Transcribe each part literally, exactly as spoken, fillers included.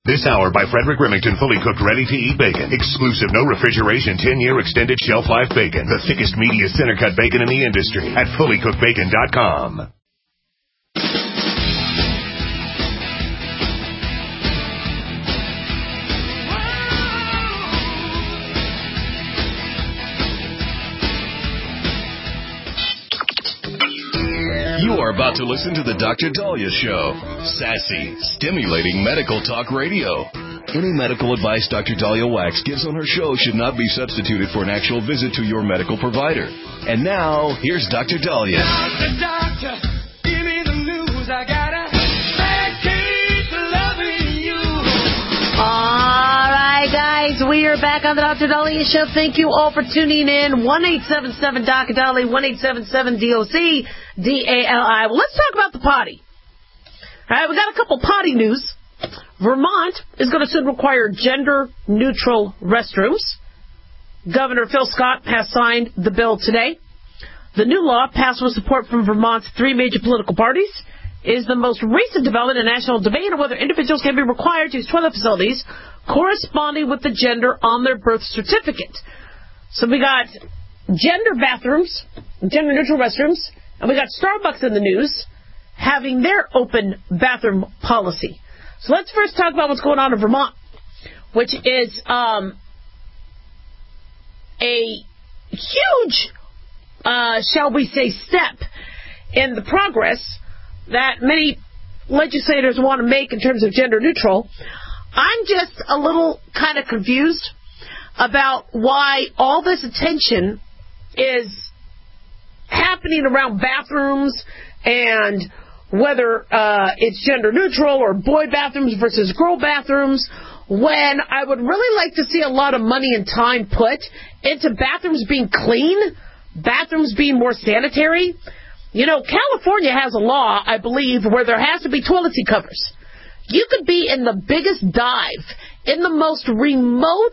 This hour by Frederick Remington, fully cooked, ready-to-eat bacon. Exclusive, no refrigeration, ten-year extended shelf life bacon. The thickest, meatiest, center-cut bacon in the industry at fully cooked bacon dot com. You are about to listen to the Doctor Dahlia Show. Sassy, stimulating medical talk radio. Any medical advice Doctor Dahlia Wax gives on her show should not be substituted for an actual visit to your medical provider. And now, here's Doctor Dahlia. Doctor, doctor, give me the news. I got a bad case of loving you. All right, guys, we are back on the Doctor Dahlia Show. Thank you all for tuning in. one eight seven seven D O C Dahlia, one eight seven seven D O C D A L I. Well, let's talk about the potty. All right, we got a couple potty news. Vermont is going to soon require gender-neutral restrooms. Governor Phil Scott has signed the bill today. The new law, passed with support from Vermont's three major political parties, is the most recent development in national debate on whether individuals can be required to use toilet facilities corresponding with the gender on their birth certificate. So we got gender bathrooms, gender-neutral restrooms, and we got Starbucks in the news having their open bathroom policy. So let's first talk about what's going on in Vermont, which is um, a huge, uh, shall we say, step in the progress that many legislators want to make in terms of gender neutral. I'm just a little kind of confused about why all this attention is happening around bathrooms and whether uh, it's gender neutral or boy bathrooms versus girl bathrooms, when I would really like to see a lot of money and time put into bathrooms being clean, bathrooms being more sanitary. You know, California has a law, I believe, where there has to be toilet seat covers. You could be in the biggest dive, in the most remote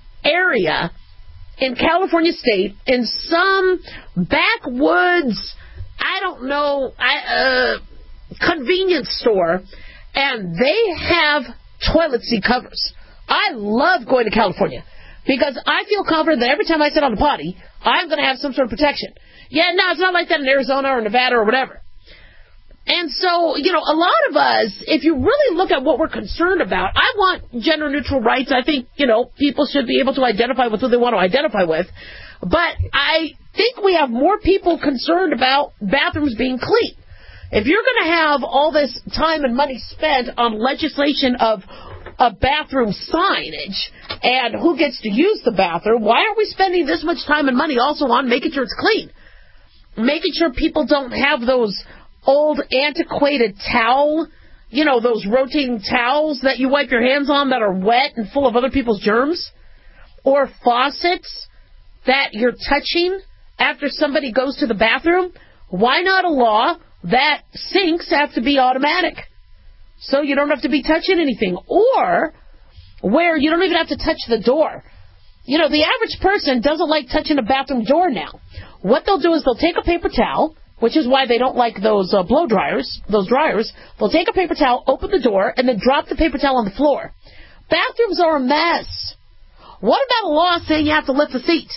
area in California State, in some backwoods, I don't know, I, uh, convenience store, and they have toilet seat covers. I love going to California because I feel confident that every time I sit on the potty, I'm going to have some sort of protection. Yeah, no, it's not like that in Arizona or Nevada or whatever. And so, you know, a lot of us, if you really look at what we're concerned about, I want gender-neutral rights. I think, you know, people should be able to identify with who they want to identify with. But I think we have more people concerned about bathrooms being clean. If you're going to have all this time and money spent on legislation of a bathroom signage and who gets to use the bathroom, why aren't we spending this much time and money also on making sure it's clean? Making sure people don't have those old antiquated towel, you know, those rotating towels that you wipe your hands on that are wet and full of other people's germs, or faucets that you're touching after somebody goes to the bathroom. Why not a law that sinks have to be automatic so you don't have to be touching anything, or where you don't even have to touch the door? You know, the average person doesn't like touching a bathroom door now. What they'll do is they'll take a paper towel, which is why they don't like those uh, blow dryers, those dryers. They'll take a paper towel, open the door, and then drop the paper towel on the floor. Bathrooms are a mess. What about a law saying you have to lift the seat?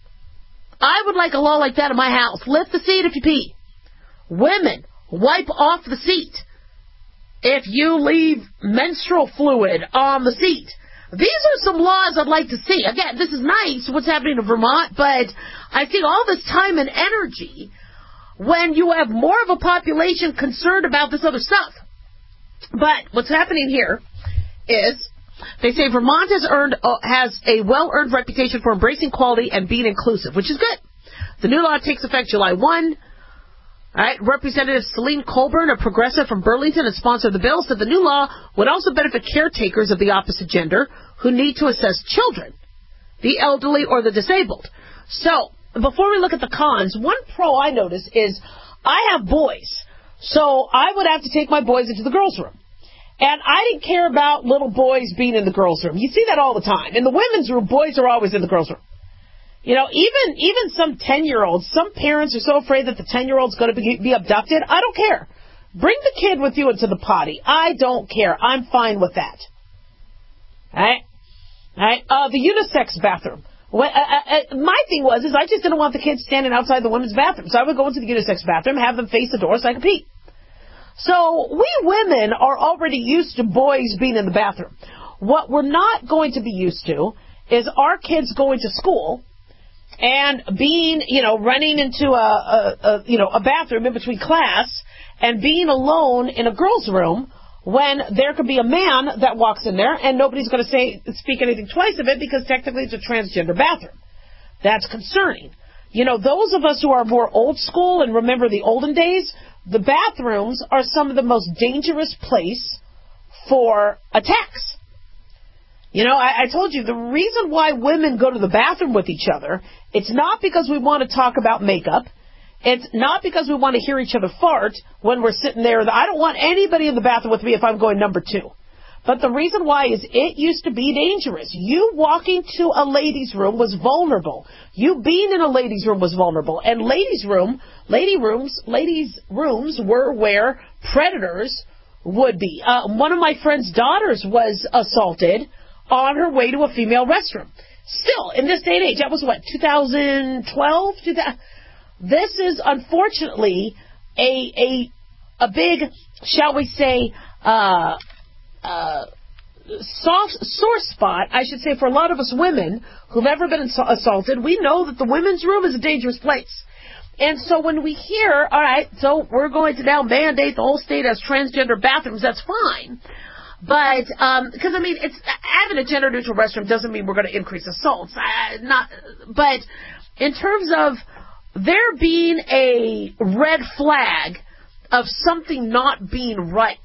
I would like a law like that in my house. Lift the seat if you pee. Women, wipe off the seat if you leave menstrual fluid on the seat. These are some laws I'd like to see. Again, this is nice, what's happening in Vermont, but I think all this time and energy when you have more of a population concerned about this other stuff. But what's happening here is they say Vermont has earned uh, has a well-earned reputation for embracing quality and being inclusive, which is good. The new law takes effect July first. All right, Representative Celine Colburn, a progressive from Burlington and sponsor of the bill, said the new law would also benefit caretakers of the opposite gender who need to assess children, the elderly, or the disabled. So, before we look at the cons, one pro I notice is I have boys, so I would have to take my boys into the girls' room. And I didn't care about little boys being in the girls' room. You see that all the time. In the women's room, boys are always in the girls' room. You know, even even some ten-year-olds, some parents are so afraid that the ten-year-old's going to be, be abducted. I don't care. Bring the kid with you into the potty. I don't care. I'm fine with that. Right? Right? Uh, the unisex bathroom. When, uh, uh, my thing was, is I just didn't want the kids standing outside the women's bathroom. So I would go into the unisex bathroom, have them face the door so I could pee. So we women are already used to boys being in the bathroom. What we're not going to be used to is our kids going to school and being, you know, running into a, a, a you know, a bathroom in between class and being alone in a girl's room when there could be a man that walks in there and nobody's going to say speak anything twice of it because technically it's a transgender bathroom. That's concerning. You know, those of us who are more old school and remember the olden days, the bathrooms are some of the most dangerous place for attacks. You know, I, I told you the reason why women go to the bathroom with each other, it's not because we want to talk about makeup. It's not because we want to hear each other fart when we're sitting there. I don't want anybody in the bathroom with me if I'm going number two. But the reason why is it used to be dangerous. You walking to a ladies' room was vulnerable. You being in a ladies' room was vulnerable. And ladies' room, lady rooms, ladies' rooms were where predators would be. Uh, one of my friend's daughters was assaulted on her way to a female restroom. Still, in this day and age, that was what, two thousand twelve? two thousand This is unfortunately a a a big, shall we say, uh, uh, soft sore spot, I should say, for a lot of us women who've ever been assaulted. We know that the women's room is a dangerous place. And so when we hear, all right, so we're going to now mandate the whole state as transgender bathrooms, that's fine. But, um, because, I mean, it's having a gender-neutral restroom doesn't mean we're going to increase assaults. I, not, but in terms of there being a red flag of something not being right,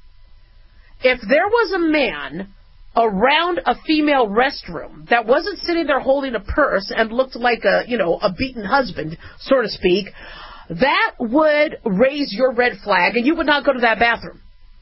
if there was a man around a female restroom that wasn't sitting there holding a purse and looked like a, you know, a beaten husband, so to speak, that would raise your red flag and you would not go to that bathroom.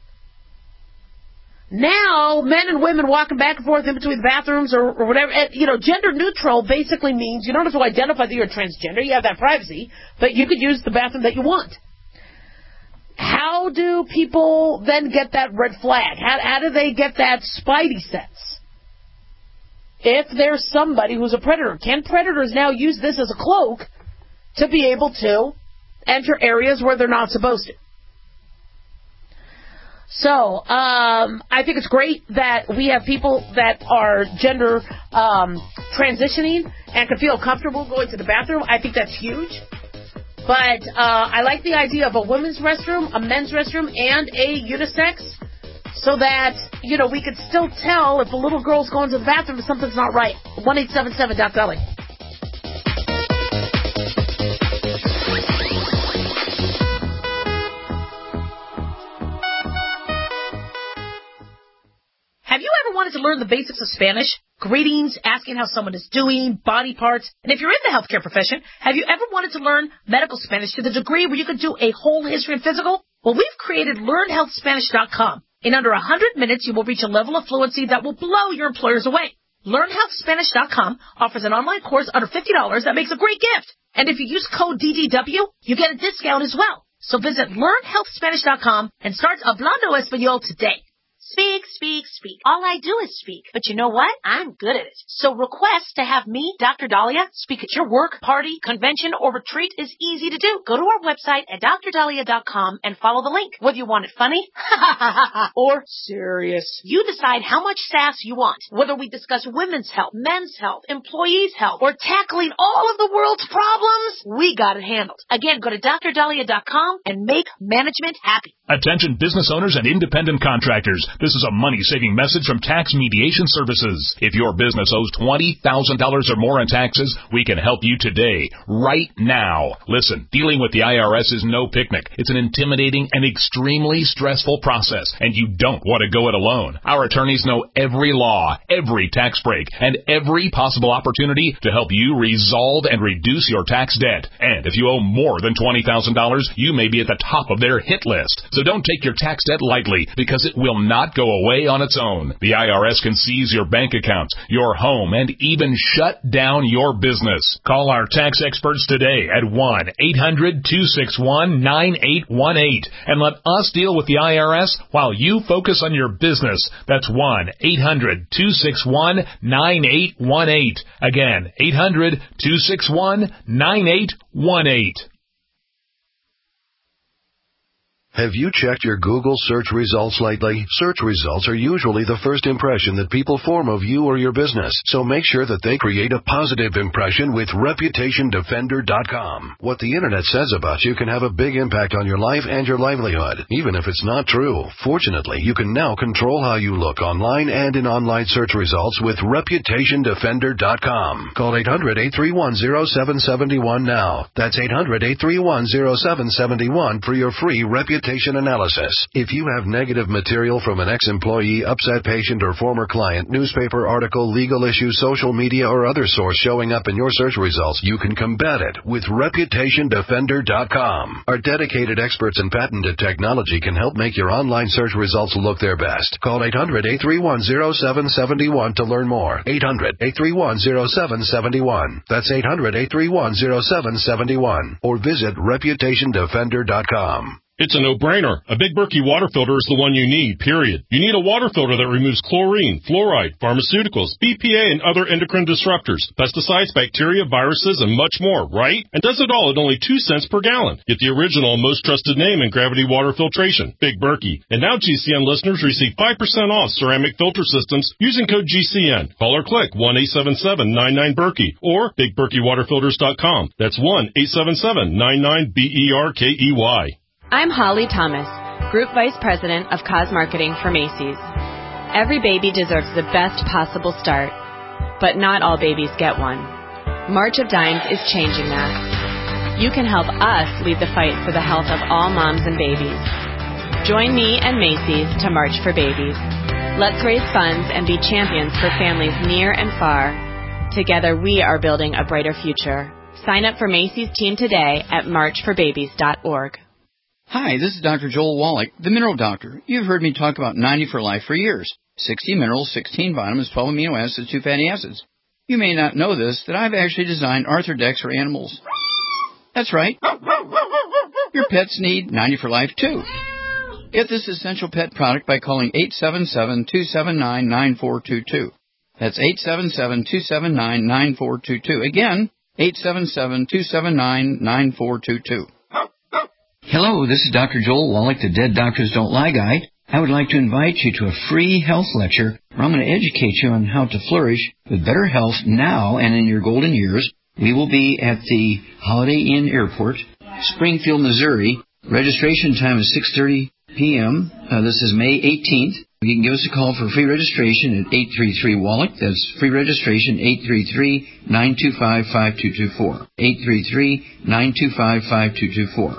Now, men and women walking back and forth in between the bathrooms or, or whatever, and, you know, gender neutral basically means you don't have to identify that you're transgender. You have that privacy, but you could use the bathroom that you want. How do people then get that red flag? How, how do they get that spidey sense? If there's somebody who's a predator, can predators now use this as a cloak to be able to enter areas where they're not supposed to? So, um, I think it's great that we have people that are gender um, transitioning and can feel comfortable going to the bathroom. I think that's huge. But uh, I like the idea of a women's restroom, a men's restroom, and a unisex so that, you know, we could still tell if a little girl's going to the bathroom and something's not right. one eight seven seven dot gully. Have you ever wanted to learn the basics of Spanish? Greetings, asking how someone is doing, body parts. And if you're in the healthcare profession, have you ever wanted to learn medical Spanish to the degree where you could do a whole history and physical? Well, we've created learn health spanish dot com. In under one hundred minutes, you will reach a level of fluency that will blow your employers away. learn health spanish dot com offers an online course under fifty dollars that makes a great gift. And if you use code D D W, you get a discount as well. So visit learn health spanish dot com and start Hablando Español today. Speak, speak, speak. All I do is speak. But you know what? I'm good at it. So request to have me, Doctor Dahlia, speak at your work, party, convention, or retreat is easy to do. Go to our website at dr dahlia dot com and follow the link. Whether you want it funny or serious, you decide how much sass you want. Whether we discuss women's health, men's health, employees' health, or tackling all of the world's problems, we got it handled. Again, go to dr dahlia dot com and make management happy. Attention business owners and independent contractors. This is a money-saving message from Tax Mediation Services. If your business owes twenty thousand dollars or more in taxes, we can help you today, right now. Listen, dealing with the I R S is no picnic. It's an intimidating and extremely stressful process, and you don't want to go it alone. Our attorneys know every law, every tax break, and every possible opportunity to help you resolve and reduce your tax debt. And if you owe more than twenty thousand dollars, you may be at the top of their hit list. So don't take your tax debt lightly, because it will not not go away on its own. The I R S can seize your bank accounts, your home, and even shut down your business. Call our tax experts today at one eight hundred two six one nine eight one eight and let us deal with the I R S while you focus on your business. That's one eight hundred two six one nine eight one eight. Again, eight hundred two six one nine eight one eight. Have you checked your Google search results lately? Search results are usually the first impression that people form of you or your business, so make sure that they create a positive impression with reputation defender dot com. What the internet says about you can have a big impact on your life and your livelihood, even if it's not true. Fortunately, you can now control how you look online and in online search results with reputation defender dot com. Call eight hundred eight three one zero seven seven one now. That's eight hundred eight three one zero seven seven one for your free reputation analysis. If you have negative material from an ex-employee, upset patient, or former client, newspaper article, legal issue, social media, or other source showing up in your search results, you can combat it with reputation defender dot com. Our dedicated experts in patented technology can help make your online search results look their best. Call eight hundred eight three one zero seven seven one to learn more. eight hundred eight three one zero seven seven one. That's eight hundred eight three one zero seven seven one. Or visit reputation defender dot com. It's a no-brainer. A Big Berkey water filter is the one you need, period. You need a water filter that removes chlorine, fluoride, pharmaceuticals, B P A, and other endocrine disruptors, pesticides, bacteria, viruses, and much more, right? And does it all at only two cents per gallon. Get the original and most trusted name in gravity water filtration, Big Berkey. And now G C N listeners receive five percent off ceramic filter systems using code G C N. Call or click one eight seven seven nine nine Berkey or big berkey water filters dot com. That's one eight seven seven nine nine B E R K E Y. I'm Holly Thomas, Group Vice President of Cause Marketing for Macy's. Every baby deserves the best possible start, but not all babies get one. March of Dimes is changing that. You can help us lead the fight for the health of all moms and babies. Join me and Macy's to March for Babies. Let's raise funds and be champions for families near and far. Together we are building a brighter future. Sign up for Macy's team today at march for babies dot org. Hi, this is Doctor Joel Wallach, the Mineral Doctor. You've heard me talk about ninety for Life for years. sixty minerals, sixteen vitamins, twelve amino acids, two fatty acids. You may not know this, that I've actually designed Arthrodex for animals. That's right. Your pets need ninety for Life, too. Get this essential pet product by calling eight seven seven, two seven nine, nine four two two. That's eight seven seven, two seven nine, nine four two two. Again, eight seven seven, two seven nine, nine four two two. Hello, this is Doctor Joel Wallach, the Dead Doctors Don't Lie guy. I would like to invite you to a free health lecture where I'm going to educate you on how to flourish with better health now and in your golden years. We will be at the Holiday Inn Airport, Springfield, Missouri. Registration time is six thirty p.m. Uh, this is May eighteenth. You can give us a call for free registration at eight three three Wallach. That's free registration, eight three three, nine two five, five two two four. eight three three, nine two five, five two two four.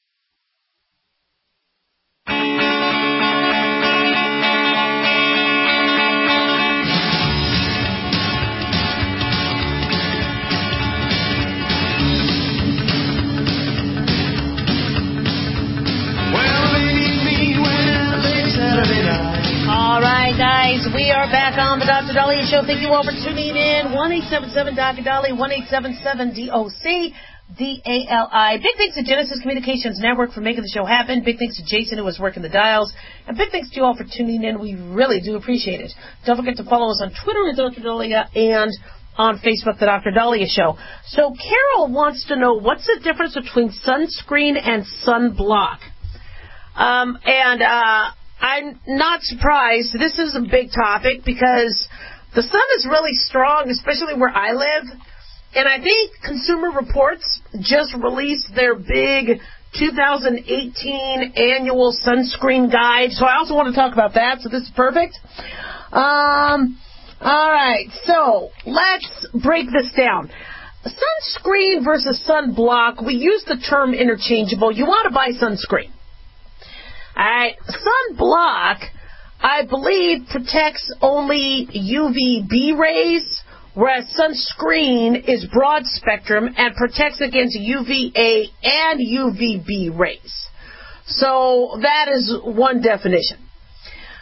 We are back on the Doctor Dahlia Show. Thank you all for tuning in. one eight seven seven Doctor Dahlia, one eight seven seven D O C D A L I. Big thanks to Genesis Communications Network for making the show happen. Big thanks to Jason who was working the dials. And big thanks to you all for tuning in. We really do appreciate it. Don't forget to follow us on Twitter at Doctor Dahlia and on Facebook, the Doctor Dahlia Show. So Carol wants to know, what's the difference between sunscreen and sunblock? Um, and, uh, I'm not surprised. This is a big topic because the sun is really strong, especially where I live. And I think Consumer Reports just released their big two thousand eighteen annual sunscreen guide. So I also want to talk about that. So this is perfect. Um, all right. So let's break this down. Sunscreen versus sunblock. We use the term interchangeable. You want to buy sunscreen. All right, sunblock, I believe, protects only U V B rays, whereas sunscreen is broad spectrum and protects against U V A and U V B rays. So that is one definition.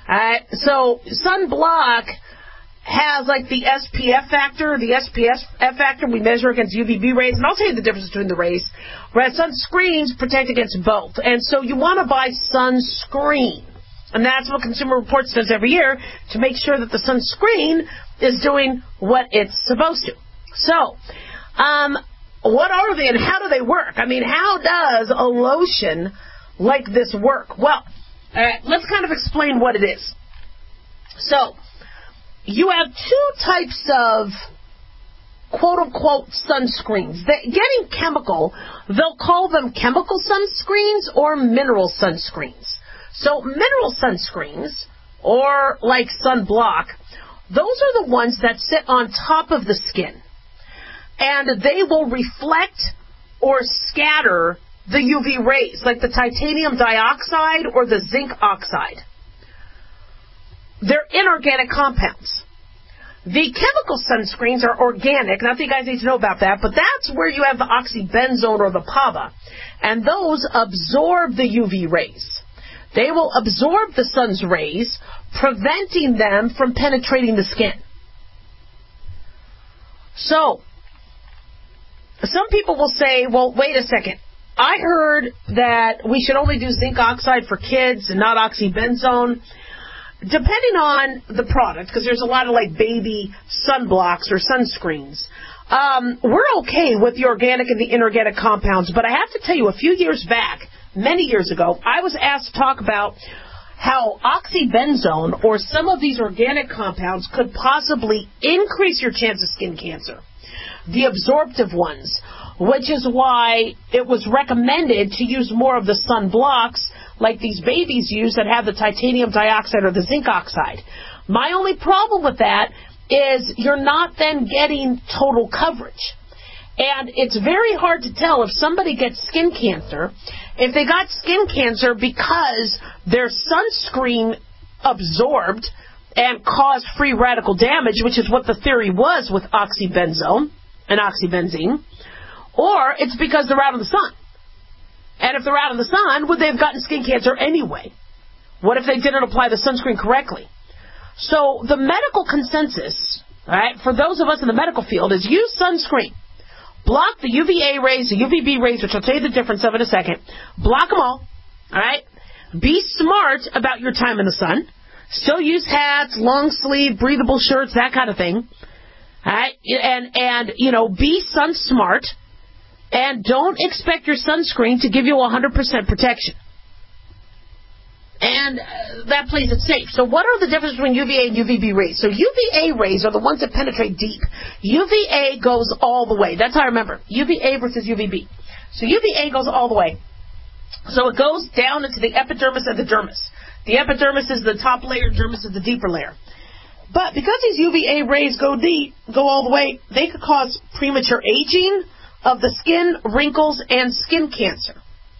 Alright, so sunblock has like the S P F factor, the S P F factor we measure against U V B rays, and I'll tell you the difference between the rays. Whereas sunscreens protect against both, and so you want to buy sunscreen, and that's what Consumer Reports does every year to make sure that the sunscreen is doing what it's supposed to. So, um, what are they and how do they work? I mean, how does a lotion like this work? Well, uh, let's kind of explain what it is. So, you have two types of quote-unquote sunscreens. They're getting chemical, they'll call them chemical sunscreens or mineral sunscreens. So mineral sunscreens, or like sunblock, those are the ones that sit on top of the skin. And they will reflect or scatter the U V rays, like the titanium dioxide or the zinc oxide. They're inorganic compounds. The chemical sunscreens are organic. Not that you guys need to know about that, but that's where you have the oxybenzone or the P A B A. And those absorb the U V rays. They will absorb the sun's rays, preventing them from penetrating the skin. So, some people will say, well, wait a second. I heard that we should only do zinc oxide for kids and not oxybenzone. Depending on the product, because there's a lot of like baby sunblocks or sunscreens, um, we're okay with the organic and the inorganic compounds. But I have to tell you, a few years back, many years ago, I was asked to talk about how oxybenzone or some of these organic compounds could possibly increase your chance of skin cancer, the absorptive ones, which is why it was recommended to use more of the sunblocks like these babies use that have the titanium dioxide or the zinc oxide. My only problem with that is you're not then getting total coverage. And it's very hard to tell if somebody gets skin cancer, if they got skin cancer because their sunscreen absorbed and caused free radical damage, which is what the theory was with oxybenzone and oxybenzene, or it's because they're out in the sun. And if they're out in the sun, would they have gotten skin cancer anyway? What if they didn't apply the sunscreen correctly? So the medical consensus, all right, for those of us in the medical field, is use sunscreen. Block the U V A rays, the U V B rays, which I'll tell you the difference of in a second. Block them all, all right? Be smart about your time in the sun. Still use hats, long sleeve, breathable shirts, that kind of thing. All right? And, and you know, be sun smart. And don't expect your sunscreen to give you one hundred percent protection. And uh, that plays it safe. So what are the differences between U V A and U V B rays? So U V A rays are the ones that penetrate deep. U V A goes all the way. That's how I remember. U V A versus U V B. So U V A goes all the way. So it goes down into the epidermis and the dermis. The epidermis is the top layer, dermis is the deeper layer. But because these U V A rays go deep, go all the way, they could cause premature aging of the skin, wrinkles, and skin cancer.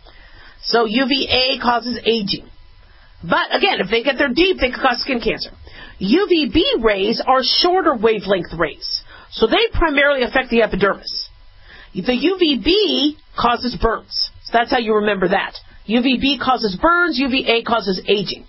So U V A causes aging. But again, if they get there deep, they could cause skin cancer. U V B rays are shorter wavelength rays. So they primarily affect the epidermis. The U V B causes burns. So that's how you remember that. U V B causes burns, U V A causes aging.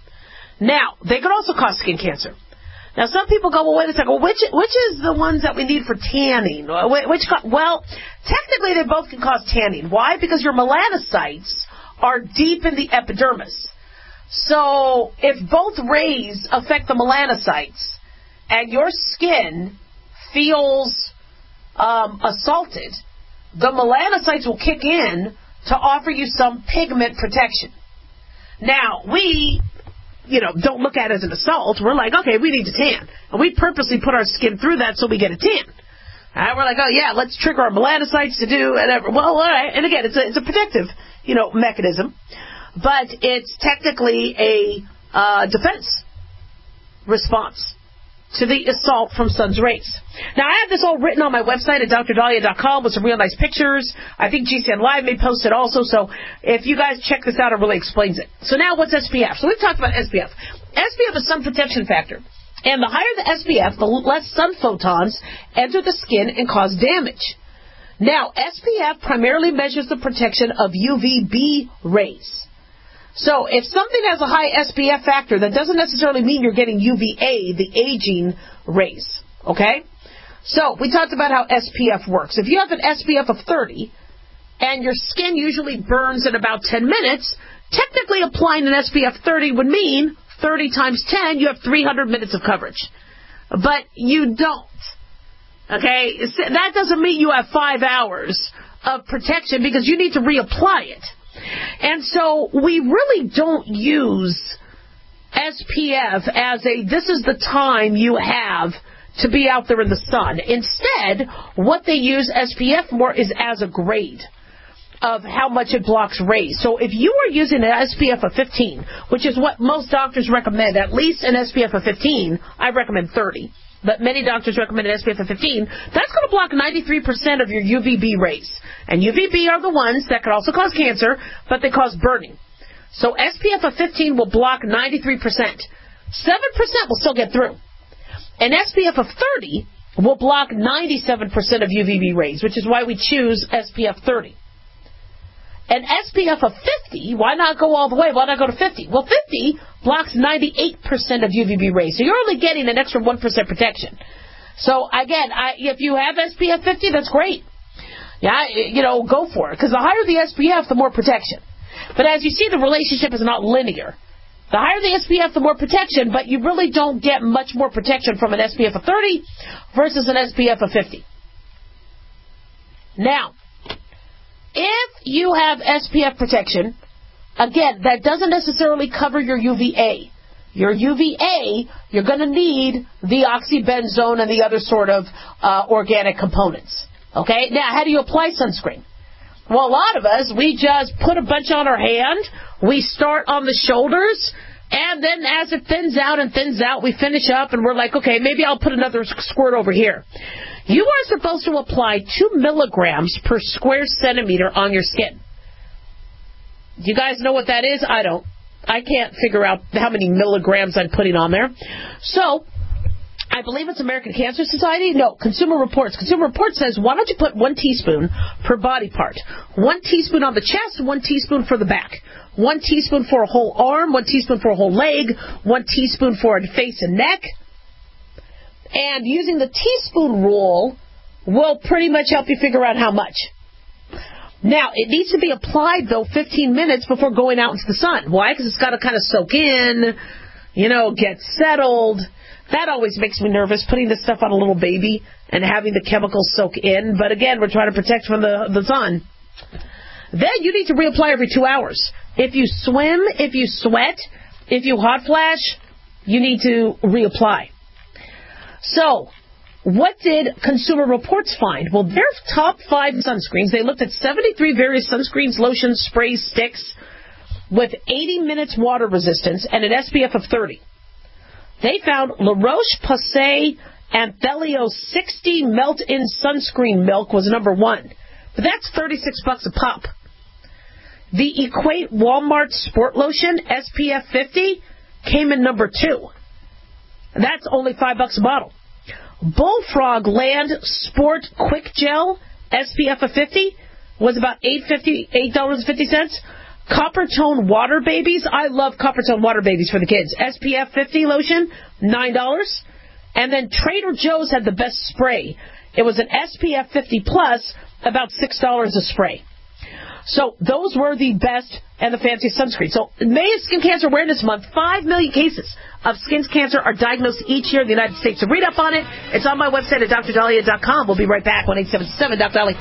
Now, they could also cause skin cancer. Now, some people go, well, wait a second, well, which, which is the ones that we need for tanning? Which, well, technically they both can cause tanning. Why? Because your melanocytes are deep in the epidermis. So, if both rays affect the melanocytes and your skin feels um, assaulted, the melanocytes will kick in to offer you some pigment protection. Now, we... you know, don't look at it as an assault. We're like, okay, we need to tan. And we purposely put our skin through that so we get a tan. And we're like, oh, yeah, let's trigger our melanocytes to do whatever. Well, all right. And again, it's a, it's a protective, you know, mechanism. But it's technically a uh, defense response to the assault from sun's rays. Now, I have this all written on my website at D R dahlia dot com with some real nice pictures. I think G C N Live may post it also, so if you guys check this out, it really explains it. So now, what's S P F? So we've talked about S P F. S P F is sun protection factor. And the higher the S P F, the less sun photons enter the skin and cause damage. Now, S P F primarily measures the protection of U V B rays. So if something has a high S P F factor, that doesn't necessarily mean you're getting U V A, the aging rays. Okay? So we talked about how S P F works. If you have an S P F of thirty, and your skin usually burns in about ten minutes, technically applying an S P F thirty would mean thirty times ten, you have three hundred minutes of coverage. But you don't. Okay? That doesn't mean you have five hours of protection because you need to reapply it. And so we really don't use S P F as a, this is the time you have to be out there in the sun. Instead, what they use S P F more is as a grade of how much it blocks rays. So if you are using an S P F of fifteen, which is what most doctors recommend, at least an S P F of fifteen, I recommend thirty, but many doctors recommend an S P F of fifteen, that's going to block ninety-three percent of your U V B rays. And U V B are the ones that can also cause cancer, but they cause burning. So S P F of fifteen will block ninety-three percent. seven percent will still get through. An S P F of thirty will block ninety-seven percent of U V B rays, which is why we choose S P F thirty. An S P F of fifty, why not go all the way? Why not go to fifty? Well, fifty blocks ninety-eight percent of U V B rays, so you're only getting an extra one percent protection. So, again, I, if you have S P F fifty, that's great. Yeah, you know, go for it, because the higher the S P F, the more protection. But as you see, the relationship is not linear. The higher the S P F, the more protection, but you really don't get much more protection from an S P F of thirty versus an S P F of fifty. Now, if you have S P F protection, again, that doesn't necessarily cover your U V A. Your U V A, you're going to need the oxybenzone and the other sort of uh, organic components. Okay? Now, how do you apply sunscreen? Well, a lot of us, we just put a bunch on our hand, we start on the shoulders, and then as it thins out and thins out, we finish up, and we're like, okay, maybe I'll put another squirt over here. You are supposed to apply two milligrams per square centimeter on your skin. Do you guys know what that is? I don't. I can't figure out how many milligrams I'm putting on there. So, I believe it's American Cancer Society. No, Consumer Reports. Consumer Reports says, why don't you put one teaspoon per body part? One teaspoon on the chest, one teaspoon for the back. One teaspoon for a whole arm, one teaspoon for a whole leg, one teaspoon for a face and neck. And using the teaspoon rule will pretty much help you figure out how much. Now, it needs to be applied, though, fifteen minutes before going out into the sun. Why? Because it's got to kind of soak in, you know, get settled. That always makes me nervous, putting this stuff on a little baby and having the chemicals soak in. But again, we're trying to protect from the, the sun. Then you need to reapply every two hours. If you swim, if you sweat, if you hot flash, you need to reapply. So, what did Consumer Reports find? Well, their top five sunscreens, they looked at seventy-three various sunscreens, lotions, sprays, sticks, with eighty minutes water resistance and an S P F of thirty. They found La Roche-Posay Anthelio sixty melt-in sunscreen milk was number one. But that's thirty-six bucks a pop. The Equate Walmart Sport Lotion S P F fifty came in number two. That's only five bucks a bottle. Bullfrog Land Sport Quick Gel S P F of fifty was about eight dollars and fifty cents. Copper Tone Water Babies. I love Copper Tone Water Babies for the kids. S P F fifty lotion, nine dollars. And then Trader Joe's had the best spray. It was an S P F fifty plus, about six dollars a spray. So those were the best and the fanciest sunscreen. So May is Skin Cancer Awareness Month. Five million cases of skin cancer are diagnosed each year in the United States. So read up on it. It's on my website at D R Dahlia dot com. We'll be right back. one eight seven seven Doctor Dahlia.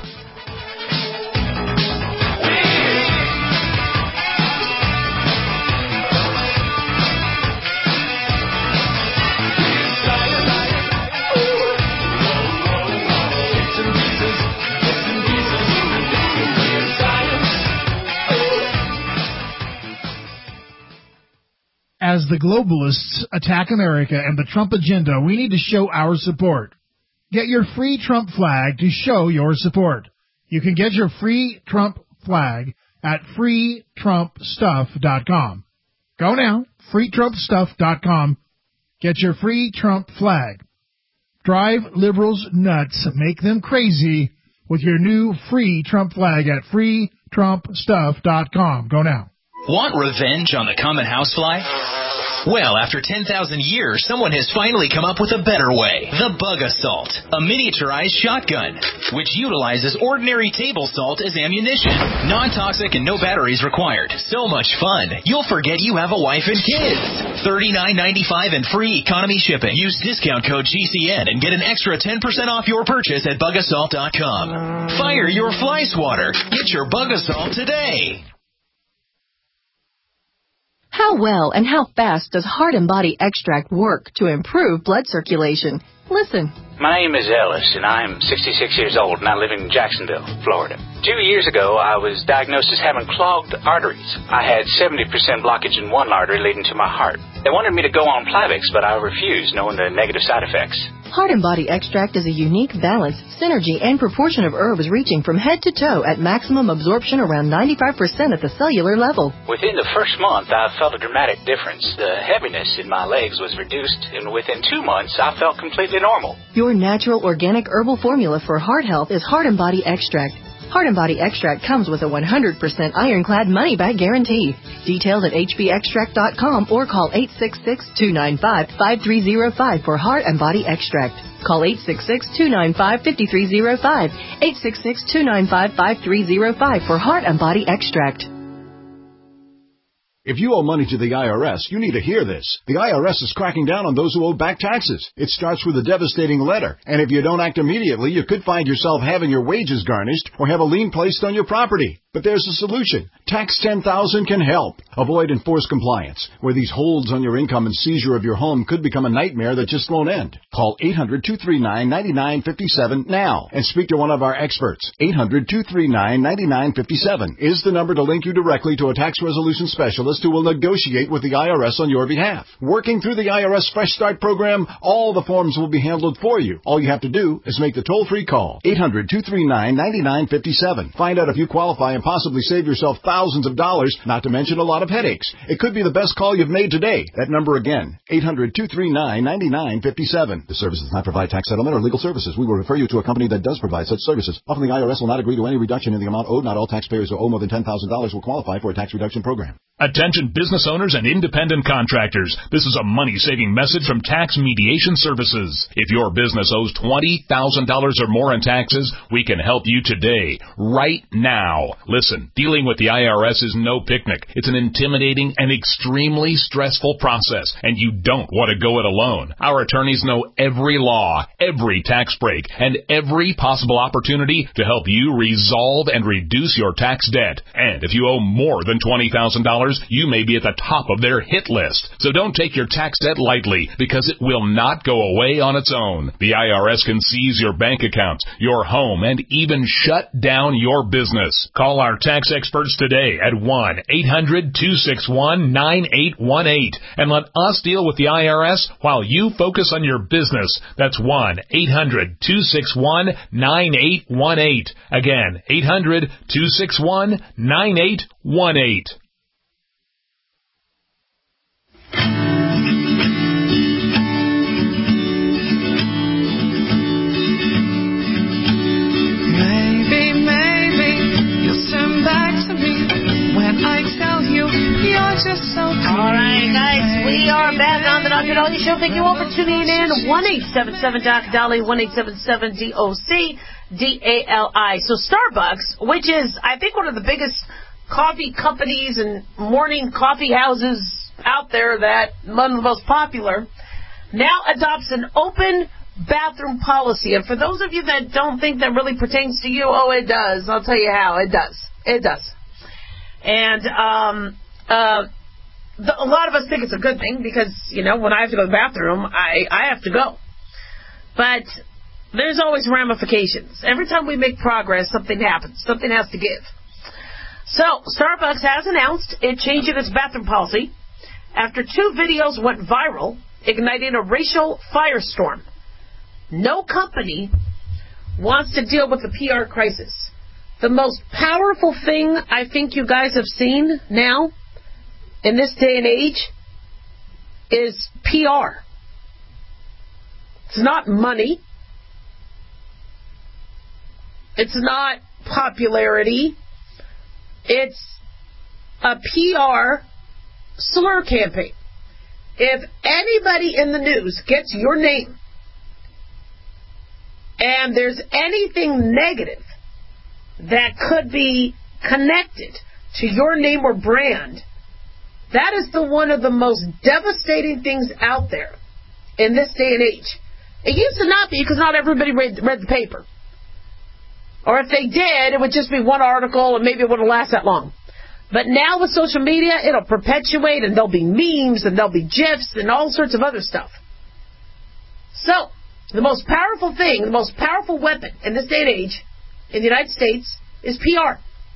As the globalists attack America and the Trump agenda, we need to show our support. Get your free Trump flag to show your support. You can get your free Trump flag at free trump stuff dot com. Go now, free trump stuff dot com. Get your free Trump flag. Drive liberals nuts, make them crazy with your new free Trump flag at free trump stuff dot com. Go now. Want revenge on the common housefly? Well, after ten thousand years, someone has finally come up with a better way. The Bug Assault, a miniaturized shotgun, which utilizes ordinary table salt as ammunition. Non-toxic and no batteries required. So much fun, you'll forget you have a wife and kids. thirty-nine ninety-five and free economy shipping. Use discount code G C N and get an extra ten percent off your purchase at bug assault dot com. Fire your fly swatter. Get your Bug Assault today. How well and how fast does Heart and Body Extract work to improve blood circulation? Listen. My name is Ellis, and I'm sixty-six years old, and I live in Jacksonville, Florida. Two years ago, I was diagnosed as having clogged arteries. I had seventy percent blockage in one artery leading to my heart. They wanted me to go on Plavix, but I refused, knowing the negative side effects. Heart and Body Extract is a unique balance, synergy, and proportion of herbs reaching from head to toe at maximum absorption around ninety-five percent at the cellular level. Within the first month, I felt a dramatic difference. The heaviness in my legs was reduced, and within two months, I felt completely normal. Your natural organic herbal formula for heart health is Heart and Body Extract. Heart and Body Extract comes with a one hundred percent ironclad money-back guarantee. Details at h b extract dot com or call eight six six, two nine five, five three zero five for Heart and Body Extract. Call eight six six, two nine five, five three zero five, eight six six, two nine five, five three zero five for Heart and Body Extract. If you owe money to the I R S, you need to hear this. The I R S is cracking down on those who owe back taxes. It starts with a devastating letter, and if you don't act immediately, you could find yourself having your wages garnished or have a lien placed on your property. But there's a solution. Tax ten thousand can help. Avoid enforced compliance, where these holds on your income and seizure of your home could become a nightmare that just won't end. Call eight hundred, two three nine, nine nine five seven now and speak to one of our experts. eight hundred, two three nine, nine nine five seven is the number to link you directly to a tax resolution specialist who will negotiate with the I R S on your behalf. Working through the I R S Fresh Start program, all the forms will be handled for you. All you have to do is make the toll-free call. eight hundred, two three nine, nine nine five seven. Find out if you qualify and possibly save yourself thousands of dollars, not to mention a lot of headaches. It could be the best call you've made today. That number again, eight hundred, two three nine, nine nine five seven. The service does not provide tax settlement or legal services. We will refer you to a company that does provide such services. Often the I R S will not agree to any reduction in the amount owed. Not all taxpayers who owe more than ten thousand dollars will qualify for a tax reduction program. Attention business owners and independent contractors. This is a money-saving message from Tax Mediation Services. If your business owes twenty thousand dollars or more in taxes, we can help you today, right now. Listen, dealing with the I R S is no picnic. It's an intimidating and extremely stressful process, and you don't want to go it alone. Our attorneys know every law, every tax break, and every possible opportunity to help you resolve and reduce your tax debt. And if you owe more than twenty thousand dollars, you may be at the top of their hit list. So don't take your tax debt lightly, because it will not go away on its own. The I R S can seize your bank accounts, your home, and even shut down your business. Call our tax experts today at one eight hundred, two six one, nine eight one eight and let us deal with the I R S while you focus on your business. That's one eight hundred, two six one, nine eight one eight. Again, eight hundred, two six one, nine eight one eight. Maybe, maybe you'll turn back to me when I tell you you're just so pretty. All right, guys, we are back on the Doctor Dolly Show. Thank you all for tuning in. one eight seven seven Doc Dolly, one eight seven seven D O C D A L I. So Starbucks, which is, I think, one of the biggest coffee companies and morning coffee houses out there, that one of the most popular, now adopts an open bathroom policy. And for those of you that don't think that really pertains to you, oh, it does. I'll tell you how. It does. It does. And um, uh, the, a lot of us think it's a good thing because, you know, when I have to go to the bathroom, I, I have to go. But there's always ramifications. Every time we make progress, something happens. Something has to give. So Starbucks has announced it changing its bathroom policy after two videos went viral, igniting a racial firestorm. No company wants to deal with the P R crisis. The most powerful thing I think you guys have seen now, in this day and age, is P R. It's not money. It's not popularity. It's a P R slur campaign. If anybody in the news gets your name and there's anything negative that could be connected to your name or brand, that is the one of the most devastating things out there in this day and age. It used to not be because not everybody read, read the paper. Or if they did, it would just be one article and maybe it wouldn't last that long. But now with social media, it'll perpetuate and there'll be memes and there'll be GIFs and all sorts of other stuff. So, the most powerful thing, the most powerful weapon in this day and age in the United States is P R.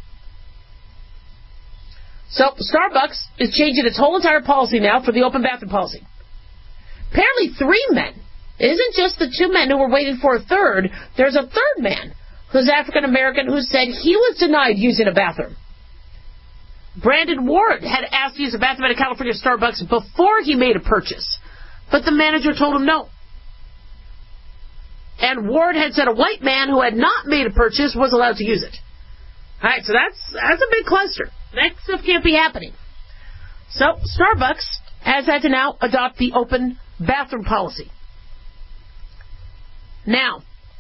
So, Starbucks is changing its whole entire policy now for the open bathroom policy. Apparently three men. It isn't just the two men who were waiting for a third. There's a third man who's African American who said he was denied using a bathroom. Brandon Ward had asked to use a bathroom at a California Starbucks before he made a purchase, but the manager told him no. And Ward had said a white man who had not made a purchase was allowed to use it. All right, so that's that's a big cluster. That stuff can't be happening. So Starbucks has had to now adopt the open bathroom policy. Now,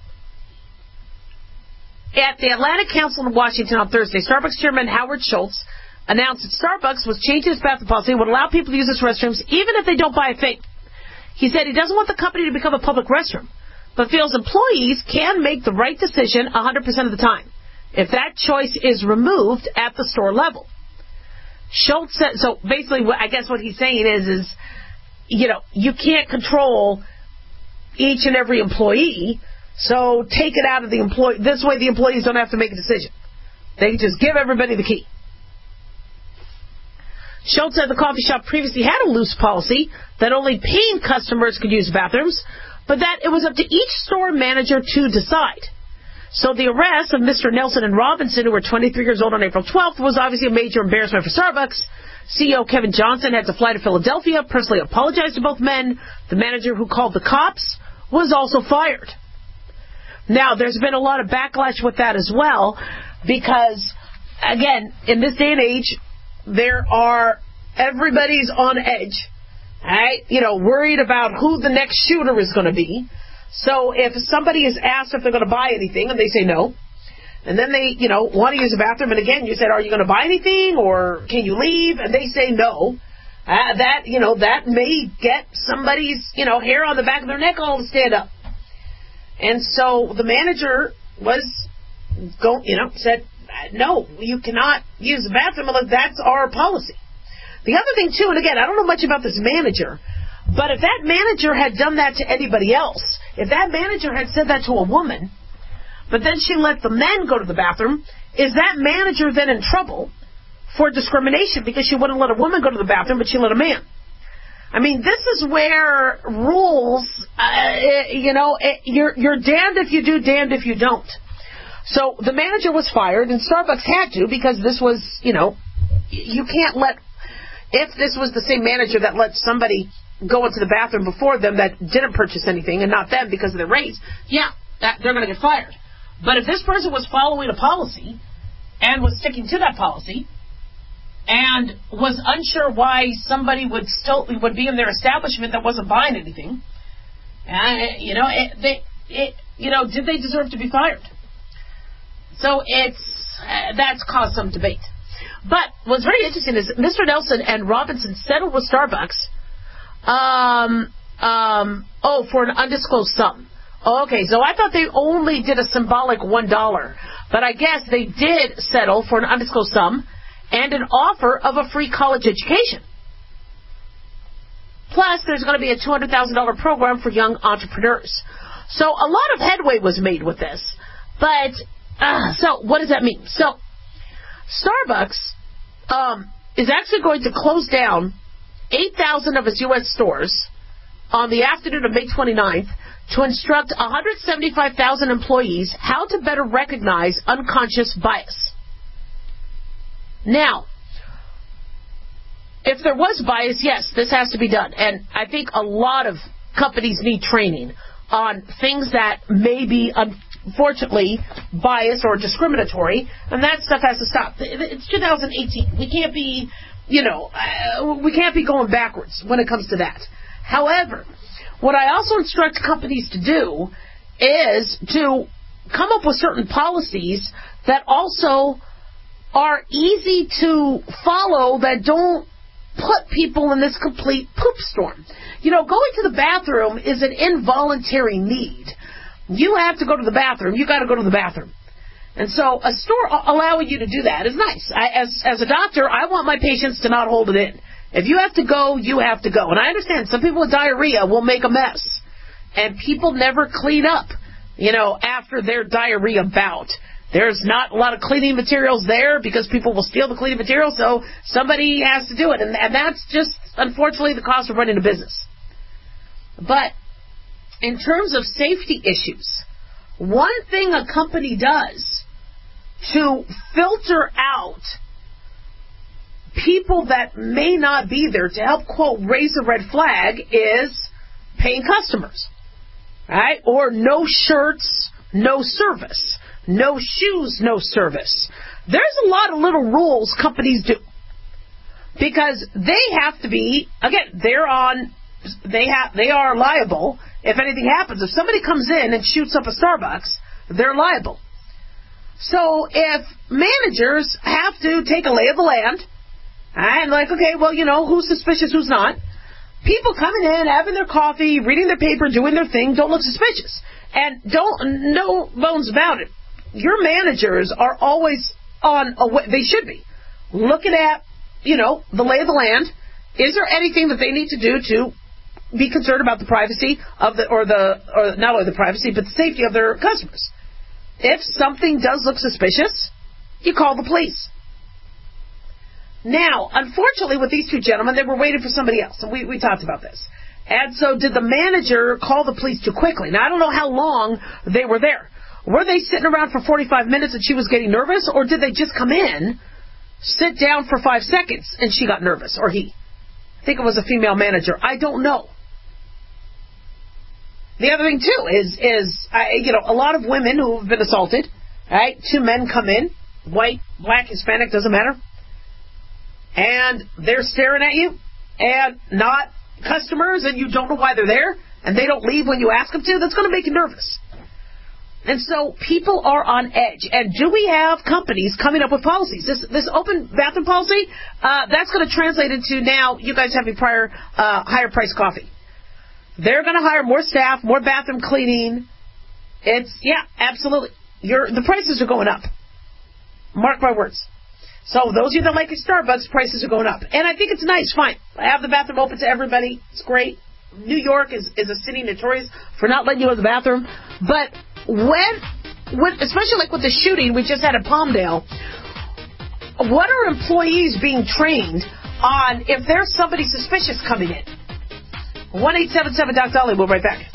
at the Atlantic Council in Washington on Thursday, Starbucks Chairman Howard Schultz announced that Starbucks was changing its bathroom policy and would allow people to use its restrooms even if they don't buy a thing. He said he doesn't want the company to become a public restroom, but feels employees can make the right decision one hundred percent of the time if that choice is removed at the store level. Schultz said, so basically I guess what he's saying is, is, you know, you can't control each and every employee, so take it out of the employee. This way the employees don't have to make a decision. They can just give everybody the key. Schultz said the coffee shop previously had a loose policy that only paying customers could use bathrooms, but that it was up to each store manager to decide. So the arrest of Mister Nelson and Robinson, who were twenty-three years old on April twelfth, was obviously a major embarrassment for Starbucks. C E O Kevin Johnson had to fly to Philadelphia, personally apologize to both men. The manager who called the cops was also fired. Now, there's been a lot of backlash with that as well, because, again, in this day and age, there are, everybody's on edge, right? You know, worried about who the next shooter is going to be. So if somebody is asked if they're going to buy anything and they say no, and then they, you know, want to use a bathroom, and again, you said, are you going to buy anything or can you leave? And they say no. Uh, that, you know, that may get somebody's, you know, hair on the back of their neck all to stand up. And so the manager was, go, you know, said, no, you cannot use the bathroom unless that's our policy. The other thing, too, and again, I don't know much about this manager, but if that manager had done that to anybody else, if that manager had said that to a woman, but then she let the men go to the bathroom, is that manager then in trouble for discrimination because she wouldn't let a woman go to the bathroom, but she let a man? I mean, this is where rules, uh, you know, you're, you're damned if you do, damned if you don't. So the manager was fired, and Starbucks had to, because this was, you know, you can't let, if this was the same manager that let somebody go into the bathroom before them that didn't purchase anything, and not them because of their race, yeah, that, they're going to get fired. But if this person was following a policy and was sticking to that policy and was unsure why somebody would still would be in their establishment that wasn't buying anything, uh, you know, it, they, it, you know, did they deserve to be fired? So it's uh, that's caused some debate. But what's very interesting is Mister Nelson and Robinson settled with Starbucks. Um, um, oh, for an undisclosed sum. Okay, so I thought they only did a symbolic one dollar, but I guess they did settle for an undisclosed sum and an offer of a free college education. Plus, there's going to be a two hundred thousand dollars program for young entrepreneurs. So a lot of headway was made with this. But, uh, so what does that mean? So, Starbucks um, is actually going to close down eight thousand of its U S stores on the afternoon of May twenty-ninth to instruct one hundred seventy-five thousand employees how to better recognize unconscious bias. Now, if there was bias, yes, this has to be done. And I think a lot of companies need training on things that may be un- unfortunately, biased or discriminatory, and that stuff has to stop. It's two thousand eighteen. We can't be, you know, uh, we can't be going backwards when it comes to that. However, what I also instruct companies to do is to come up with certain policies that also are easy to follow, that don't put people in this complete poop storm. You know, going to the bathroom is an involuntary need. You have to go to the bathroom. You got to go to the bathroom. And so a store allowing you to do that is nice. I, as, as a doctor, I want my patients to not hold it in. If you have to go, you have to go. And I understand some people with diarrhea will make a mess. And people never clean up, you know, after their diarrhea bout. There's not a lot of cleaning materials there because people will steal the cleaning materials, so somebody has to do it. And, and that's just, unfortunately, the cost of running a business. But in terms of safety issues, one thing a company does to filter out people that may not be there to help, quote, raise a red flag is paying customers, right? Or no shirts, no service. No shoes, no service. There's a lot of little rules companies do. Because they have to be, again, they're on, they have, they are liable if anything happens. If somebody comes in and shoots up a Starbucks, they're liable. So if managers have to take a lay of the land, and like, okay, well, you know, who's suspicious, who's not? People coming in, having their coffee, reading their paper, doing their thing, don't look suspicious. And don't, no bones about it. Your managers are always on, a, they should be, looking at, you know, the lay of the land. Is there anything that they need to do to be concerned about the privacy of the, or the, or not only the privacy, but the safety of their customers? If something does look suspicious, you call the police. Now, unfortunately, with these two gentlemen, they were waiting for somebody else, and we, we talked about this. And so did the manager call the police too quickly? Now, I don't know how long they were there. Were they sitting around for forty-five minutes and she was getting nervous, or did they just come in, sit down for five seconds, and she got nervous, or he? I think it was a female manager. I don't know. The other thing, too, is, is I, you know, a lot of women who have been assaulted, right? Two men come in, white, black, Hispanic, doesn't matter, and they're staring at you, and not customers, and you don't know why they're there, and they don't leave when you ask them to. That's going to make you nervous. And so people are on edge. And do we have companies coming up with policies? This this open bathroom policy, uh, that's going to translate into now you guys having prior uh, higher price coffee. They're going to hire more staff, more bathroom cleaning. It's, yeah, absolutely. Your the prices are going up. Mark my words. So those of you that like your Starbucks, prices are going up. And I think it's nice, fine. I have the bathroom open to everybody. It's great. New York is, is a city notorious for not letting you in the bathroom. But when, when, especially like with the shooting we just had at Palmdale, what are employees being trained on if there's somebody suspicious coming in? one eight seven seven Doc Dolly. We'll be right back.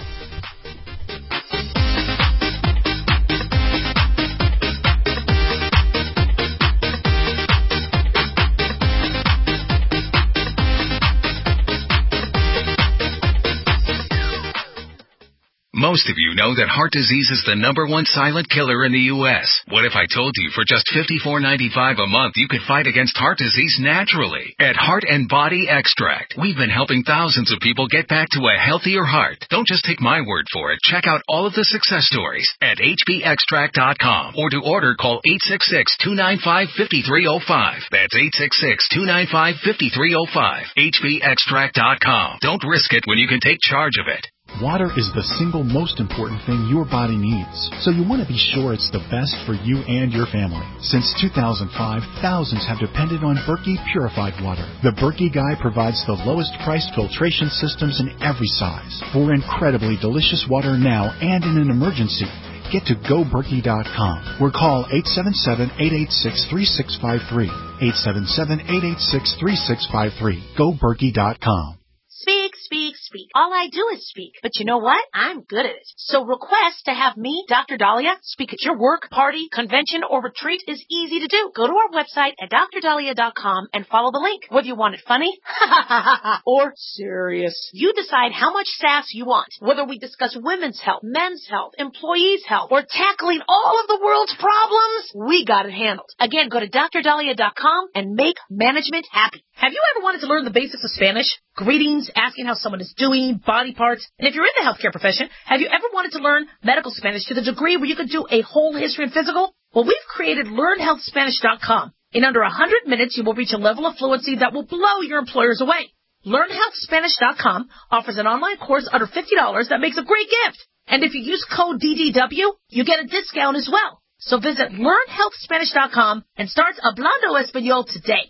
Most of you know that heart disease is the number one silent killer in the U S What if I told you for just fifty-four ninety-five a month you could fight against heart disease naturally? At Heart and Body Extract, we've been helping thousands of people get back to a healthier heart. Don't just take my word for it. Check out all of the success stories at H B extract dot com, or to order, call eight six six, two nine five, five three zero five. That's eight six six, two nine five, five three zero five. H B extract dot com. Don't risk it when you can take charge of it. Water is the single most important thing your body needs, so you want to be sure it's the best for you and your family. Since two thousand five, thousands have depended on Berkey purified water. The Berkey Guy provides the lowest priced filtration systems in every size for incredibly delicious water now and in an emergency. Get to go berkey dot com or call eight seven seven, eight eight six, three six five three. eight seven seven, eight eight six, three six five three. go berkey dot com. Speak, speak, speak. All I do is speak. But you know what? I'm good at it. So request to have me, Doctor Dahlia, speak at your work, party, convention, or retreat is easy to do. Go to our website at dr dahlia dot com and follow the link. Whether you want it funny or serious, you decide how much sass you want. Whether we discuss women's health, men's health, employees' health, or tackling all of the world's problems, we got it handled. Again, go to dr dahlia dot com and make management happy. Have you ever wanted to learn the basics of Spanish? Greetings, asking how someone is doing, body parts. And if you're in the healthcare profession, have you ever wanted to learn medical Spanish to the degree where you could do a whole history and physical? Well, we've created learn health spanish dot com. In under one hundred minutes, you will reach a level of fluency that will blow your employers away. learn health spanish dot com offers an online course under fifty dollars that makes a great gift. And if you use code D D W, you get a discount as well. So visit learn health spanish dot com and start Hablando Español today.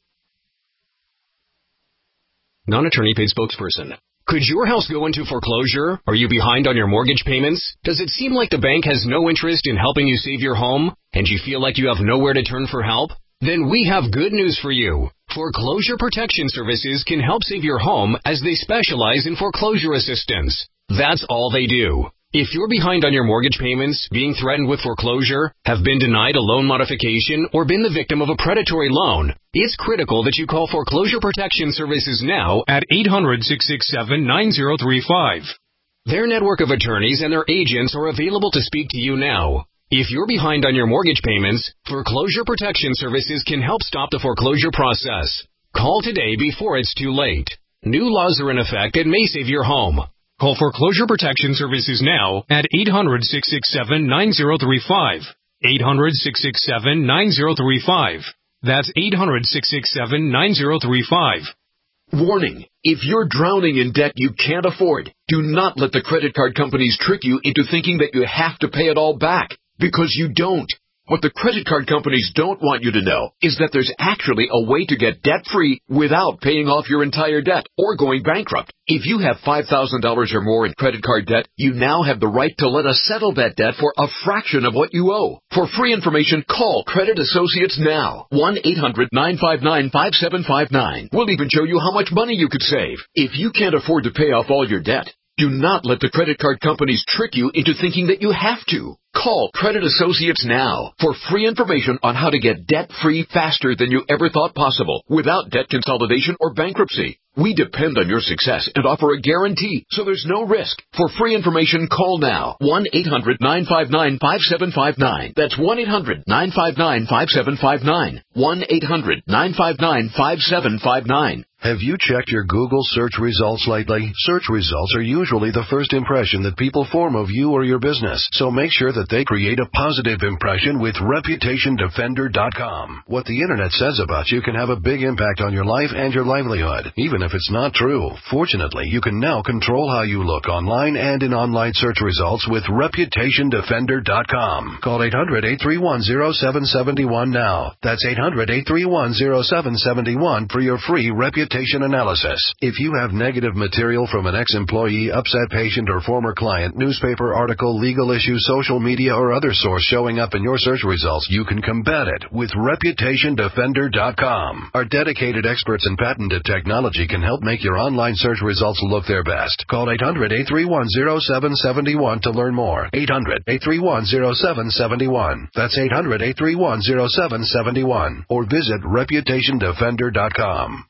Non-attorney paid spokesperson. Could your house go into foreclosure? Are you behind on your mortgage payments? Does it seem like the bank has no interest in helping you save your home, and you feel like you have nowhere to turn for help? Then we have good news for you. Foreclosure Protection Services can help save your home as they specialize in foreclosure assistance. That's all they do. If you're behind on your mortgage payments, being threatened with foreclosure, have been denied a loan modification, or been the victim of a predatory loan, it's critical that you call Foreclosure Protection Services now at eight hundred, six six seven, nine zero three five. Their network of attorneys and their agents are available to speak to you now. If you're behind on your mortgage payments, Foreclosure Protection Services can help stop the foreclosure process. Call today before it's too late. New laws are in effect and may save your home. Call Foreclosure Protection Services now at eight hundred, six six seven, nine zero three five. eight hundred, six six seven, nine zero three five. That's eight hundred, six six seven, nine zero three five. Warning, if you're drowning in debt you can't afford, do not let the credit card companies trick you into thinking that you have to pay it all back, because you don't. What the credit card companies don't want you to know is that there's actually a way to get debt-free without paying off your entire debt or going bankrupt. If you have five thousand dollars or more in credit card debt, you now have the right to let us settle that debt for a fraction of what you owe. For free information, call Credit Associates now. one eight hundred, nine five nine, five seven five nine. We'll even show you how much money you could save. If you can't afford to pay off all your debt, do not let the credit card companies trick you into thinking that you have to. Call Credit Associates now for free information on how to get debt-free faster than you ever thought possible without debt consolidation or bankruptcy. We depend on your success and offer a guarantee, so there's no risk. For free information, call now. one eight hundred, nine five nine, five seven five nine. That's one eight hundred, nine five nine, five seven five nine. one eight hundred, nine five nine, five seven five nine. Have you checked your Google search results lately? Search results are usually the first impression that people form of you or your business, so make sure that they create a positive impression with reputation defender dot com. What the internet says about you can have a big impact on your life and your livelihood, even if it's not true. Fortunately, you can now control how you look online and in online search results with reputation defender dot com. Call eight hundred, eight three one, zero seven seven one now. That's eight hundred, eight three one, zero seven seven one for your free reputation analysis. If you have negative material from an ex-employee, upset patient, or former client, newspaper article, legal issue, social media, or other source showing up in your search results, you can combat it with reputation defender dot com. Our dedicated experts in patented technology can help make your online search results look their best. Call eight hundred, eight three one, zero seven seven one to learn more. eight hundred, eight three one, zero seven seven one. That's eight hundred, eight three one, zero seven seven one. Or visit reputation defender dot com.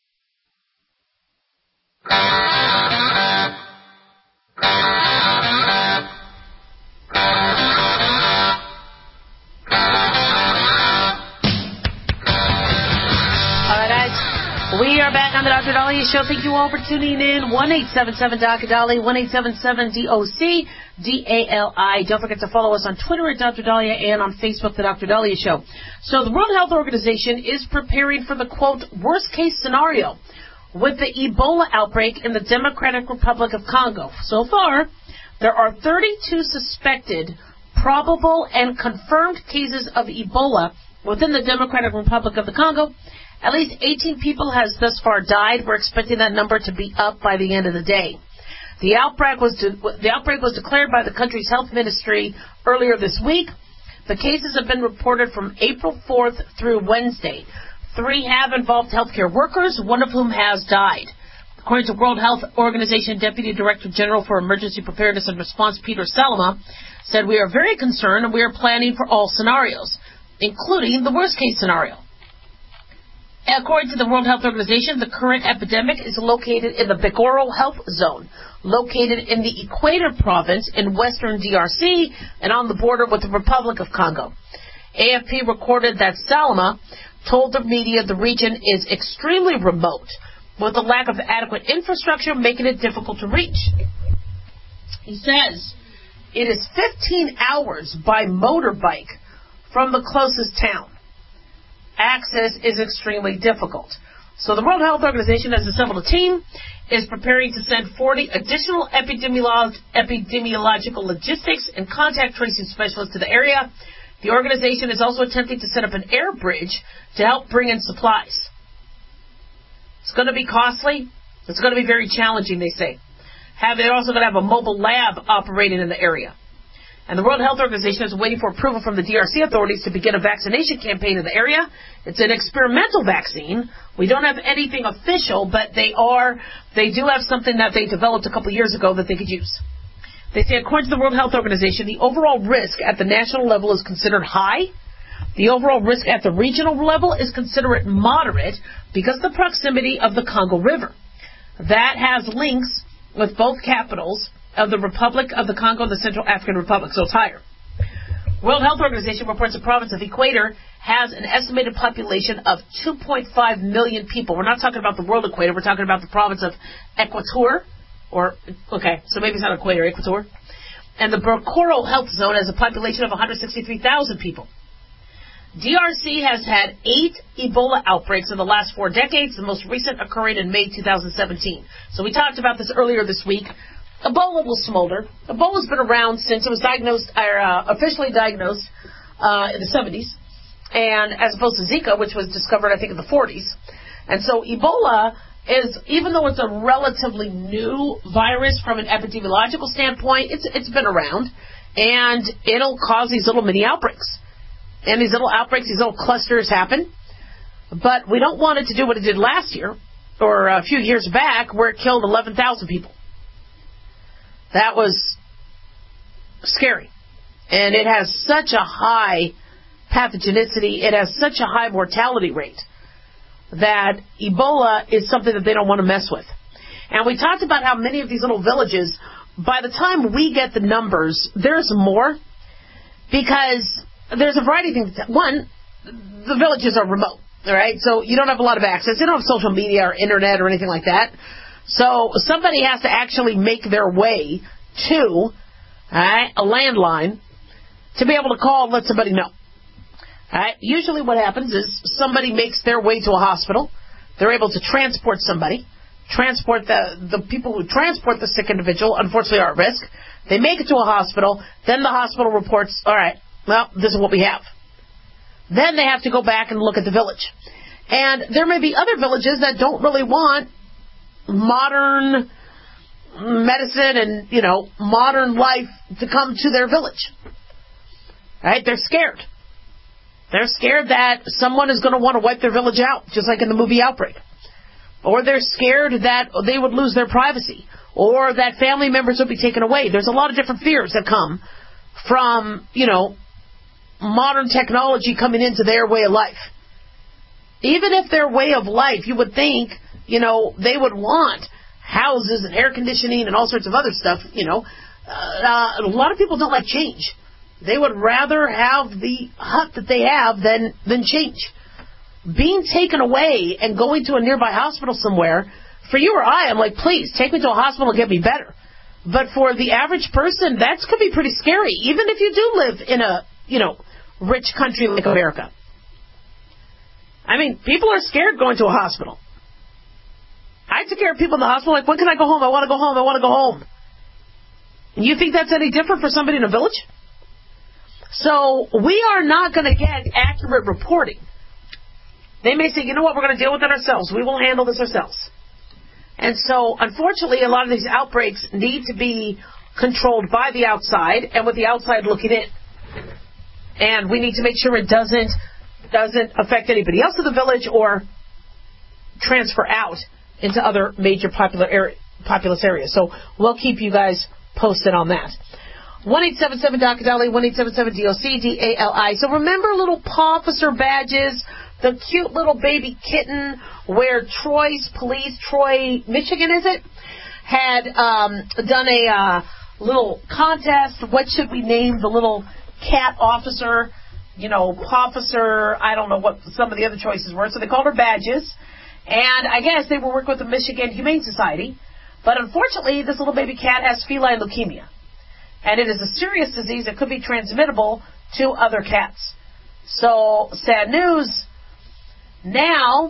All right, guys. We are back on the Doctor Dahlia Show. Thank you all for tuning in. one eight seven seven D O C Dali, one eight seven seven D O C D A L I. Don't forget to follow us on Twitter at Doctor Dahlia and on Facebook, The Doctor Dahlia Show. So the World Health Organization is preparing for the, quote, worst-case scenario with the Ebola outbreak in the Democratic Republic of Congo. So far, there are thirty-two suspected, probable, and confirmed cases of Ebola within the Democratic Republic of the Congo. At least eighteen people has thus far died. We're expecting that number to be up by the end of the day. The outbreak was de- the outbreak was declared by the country's health ministry earlier this week. The cases have been reported from April fourth through Wednesday. Three have involved healthcare workers, one of whom has died. According to World Health Organization Deputy Director General for Emergency Preparedness and Response, Peter Salama, said, "We are very concerned and we are planning for all scenarios, including the worst-case scenario." According to the World Health Organization, the current epidemic is located in the Bigoro Health Zone, located in the Equator Province in western D R C and on the border with the Republic of Congo. A F P recorded that Salama told the media the region is extremely remote, with a lack of adequate infrastructure making it difficult to reach. He says it is fifteen hours by motorbike from the closest town. Access is extremely difficult. So the World Health Organization has assembled a team, is preparing to send forty additional epidemiolog- epidemiological logistics and contact tracing specialists to the area. The organization is also attempting to set up an air bridge to help bring in supplies. It's going to be costly. It's going to be very challenging, they say. Have, they're also going to have a mobile lab operating in the area. And the World Health Organization is waiting for approval from the D R C authorities to begin a vaccination campaign in the area. It's an experimental vaccine. We don't have anything official, but they are, they do have something that they developed a couple of years ago that they could use. They say, according to the World Health Organization, the overall risk at the national level is considered high. The overall risk at the regional level is considered moderate because of the proximity of the Congo River. That has links with both capitals of the Republic of the Congo and the Central African Republic, so it's higher. World Health Organization reports the province of Equator has an estimated population of two point five million people. We're not talking about the world equator, we're talking about the province of Equator, or, okay, so maybe it's not equator, Equator. And the Bikoro Health Zone has a population of one hundred sixty-three thousand people. D R C has had eight Ebola outbreaks in the last four decades, the most recent occurring in May two thousand seventeen. So we talked about this earlier this week. Ebola will smolder. Ebola's been around since it was diagnosed, or uh, officially diagnosed uh, in the seventies, and as opposed to Zika, which was discovered, I think, in the forties. And so Ebola is, even though it's a relatively new virus from an epidemiological standpoint, it's it's been around, and it'll cause these little mini outbreaks. And these little outbreaks, these little clusters happen. But we don't want it to do what it did last year, or a few years back, where it killed eleven thousand people. That was scary. And it has such a high pathogenicity, it has such a high mortality rate, that Ebola is something that they don't want to mess with. And we talked about how many of these little villages, by the time we get the numbers, there's more, because there's a variety of things. One, the villages are remote, all right? So you don't have a lot of access. You don't have social media or internet or anything like that. So somebody has to actually make their way to all right, a landline to be able to call and let somebody know. All right? Usually what happens is somebody makes their way to a hospital. They're able to transport somebody. Transport the, the people who transport the sick individual, unfortunately, are at risk. They make it to a hospital. Then the hospital reports, all right, well, this is what we have. Then they have to go back and look at the village. And there may be other villages that don't really want modern medicine and, you know, modern life to come to their village. Right? They're scared. They're scared that someone is going to want to wipe their village out, just like in the movie Outbreak. Or they're scared that they would lose their privacy, or that family members would be taken away. There's a lot of different fears that come from, you know, modern technology coming into their way of life. Even if their way of life, you would think, you know, they would want houses and air conditioning and all sorts of other stuff, you know. Uh, a lot of people don't like change. They would rather have the hut that they have than, than change. Being taken away and going to a nearby hospital somewhere, for you or I, I'm like, please, take me to a hospital and get me better. But for the average person, that could be pretty scary, even if you do live in a, you know, rich country like America. I mean, people are scared going to a hospital. I took care of people in the hospital, like, when can I go home? I want to go home. I want to go home. And you think that's any different for somebody in a village? So we are not going to get accurate reporting. They may say, you know what, we're going to deal with it ourselves. We will handle this ourselves. And so, unfortunately, a lot of these outbreaks need to be controlled by the outside, and with the outside looking in. And we need to make sure it doesn't doesn't affect anybody else in the village or transfer out into other major popular area, populous areas. So we'll keep you guys posted on that. one eight seven seven D O C Dolly, one eight seven seven D O C D A L I. So remember little paw officer badges, the cute little baby kitten where Troy's police, Troy, Michigan, is it, had um, done a uh, little contest. What should we name the little cat officer? You know, paw officer, I don't know what some of the other choices were. So they called her badges. And I guess they were working with the Michigan Humane Society. But unfortunately, this little baby cat has feline leukemia. And it is a serious disease that could be transmittable to other cats. So, sad news. Now,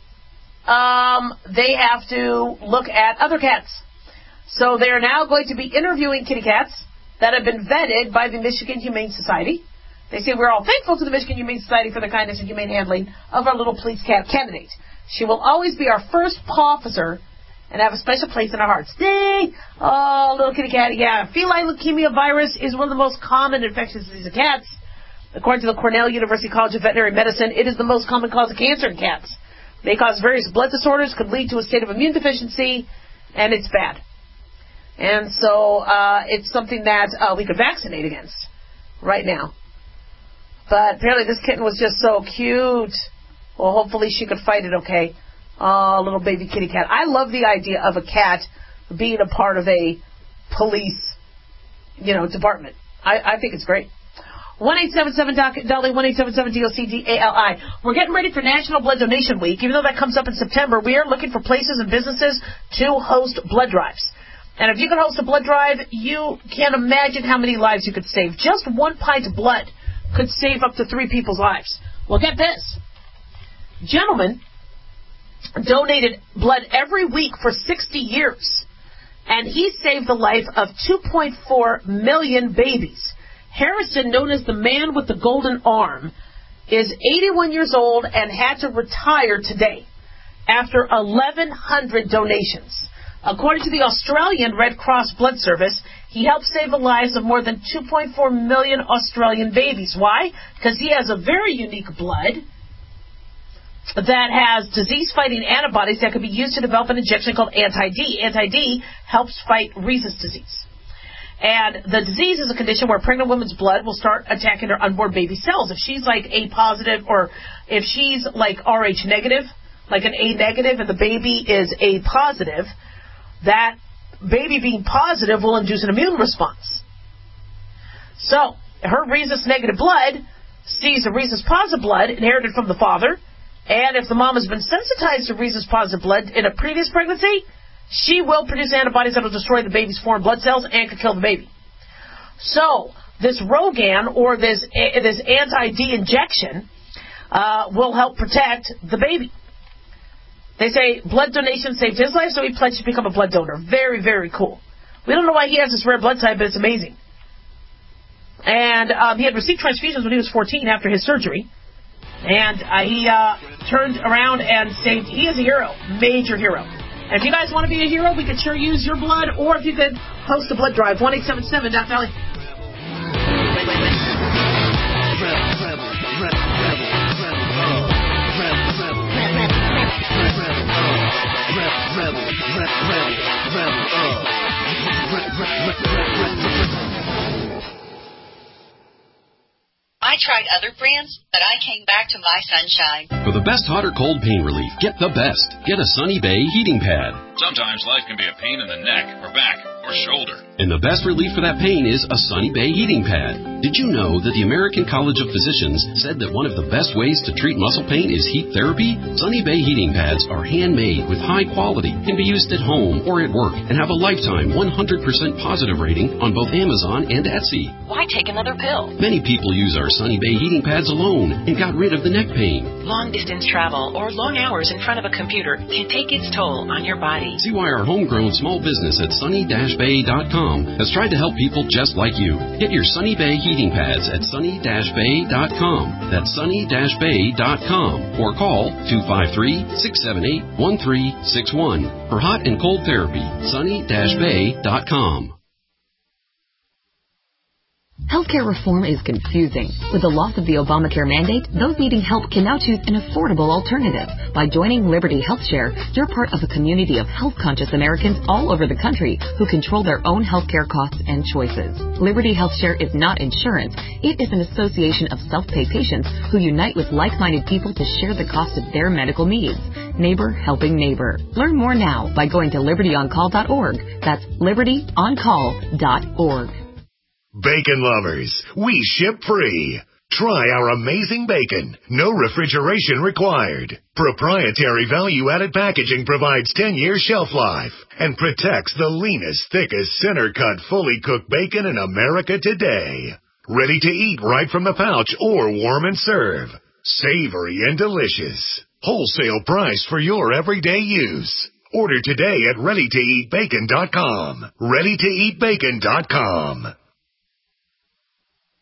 um, they have to look at other cats. So they're now going to be interviewing kitty cats that have been vetted by the Michigan Humane Society. They say we're all thankful to the Michigan Humane Society for the kindness and humane handling of our little police cat candidate. She will always be our first paw officer and have a special place in our hearts. Dang! Oh, little kitty cat. Yeah, feline leukemia virus is one of the most common infectious diseases of cats. According to the Cornell University College of Veterinary Medicine, it is the most common cause of cancer in cats. They cause various blood disorders, could lead to a state of immune deficiency, and it's bad. And so uh, it's something that uh, we could vaccinate against right now. But apparently this kitten was just so cute. Well, hopefully she could fight it okay. Oh, little baby kitty cat. I love the idea of a cat being a part of a police, you know, department. I, I think it's great. one eight seven seven Dolly, one eight seven seven D O C D A L I. We're getting ready for National Blood Donation Week. Even though that comes up in September, we are looking for places and businesses to host blood drives. And if you can host a blood drive, you can't imagine how many lives you could save. Just one pint of blood could save up to three people's lives. Well, get this. Gentlemen donated blood every week for sixty years, and he saved the life of two point four million babies. Harrison, known as the man with the golden arm, is eighty-one years old and had to retire today after eleven hundred donations. According to the Australian Red Cross Blood Service, he helped save the lives of more than two point four million Australian babies. Why? Because he has a very unique blood that has disease-fighting antibodies that can be used to develop an injection called anti-D. Anti-D helps fight Rhesus disease. And the disease is a condition where a pregnant woman's blood will start attacking her unborn baby cells. If she's like A positive, or if she's like R H negative, like an A negative, and the baby is A positive, that baby being positive will induce an immune response. So, her Rhesus negative blood sees the Rhesus positive blood inherited from the father, and if the mom has been sensitized to Rhesus positive blood in a previous pregnancy, she will produce antibodies that will destroy the baby's foreign blood cells and could kill the baby. So, this Rogan, or this this anti-D injection, uh, will help protect the baby. They say blood donation saved his life, so he pledged to become a blood donor. Very, very cool. We don't know why he has this rare blood type, but it's amazing. And um, he had received transfusions when he was fourteen after his surgery. And uh, he uh, turned around and saved. He is a hero, major hero. And if you guys want to be a hero, we could sure use your blood, or if you could host a blood drive, one eight seven seven Doc Dolly. I tried other brands, but I came back to My Sunshine. For the best hot or cold pain relief, get the best. Get a Sunny Bay heating pad. Sometimes life can be a pain in the neck or back or shoulder. And the best relief for that pain is a Sunny Bay heating pad. Did you know that the American College of Physicians said that one of the best ways to treat muscle pain is heat therapy? Sunny Bay heating pads are handmade with high quality, can be used at home or at work, and have a lifetime one hundred percent positive rating on both Amazon and Etsy. Why take another pill? Many people use our Sunny Bay heating pads alone and got rid of the neck pain. Long distance travel or long hours in front of a computer can take its toll on your body. See why our homegrown small business at sunny dash bay dot com has tried to help people just like you. Get your Sunny Bay heating pads at sunny dash bay dot com. That's sunny dash bay dot com. Or call two five three, six seven eight, one three six one for hot and cold therapy. sunny dash bay dot com. Healthcare reform is confusing. With the loss of the Obamacare mandate, those needing help can now choose an affordable alternative. By joining Liberty HealthShare, you're part of a community of health-conscious Americans all over the country who control their own healthcare costs and choices. Liberty HealthShare is not insurance. It is an association of self-pay patients who unite with like-minded people to share the cost of their medical needs. Neighbor helping neighbor. Learn more now by going to liberty on call dot org. That's liberty on call dot org. Bacon lovers, we ship free. Try our amazing bacon. No refrigeration required. Proprietary value-added packaging provides ten-year shelf life and protects the leanest, thickest, center-cut, fully cooked bacon in America today. Ready to eat right from the pouch or warm and serve. Savory and delicious. Wholesale price for your everyday use. Order today at ready to eat bacon dot com. ready to eat bacon dot com.